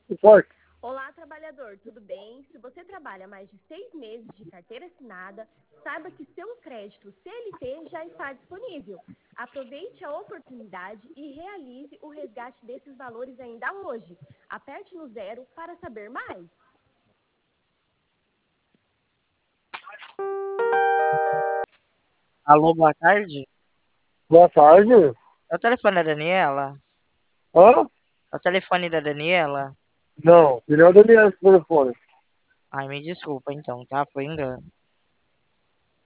Forte. Olá, trabalhador, tudo bem? Se você trabalha mais de 6 meses de carteira assinada, saiba que seu crédito CLT já está disponível. Aproveite a oportunidade e realize o resgate desses valores ainda hoje. Aperte no zero para saber mais. Alô, boa tarde. Boa tarde. É o telefone da Daniela? Hã? É o telefone da Daniela? Não, ele é o Daniel esse telefone. Ai, me desculpa então, tá? Foi engano.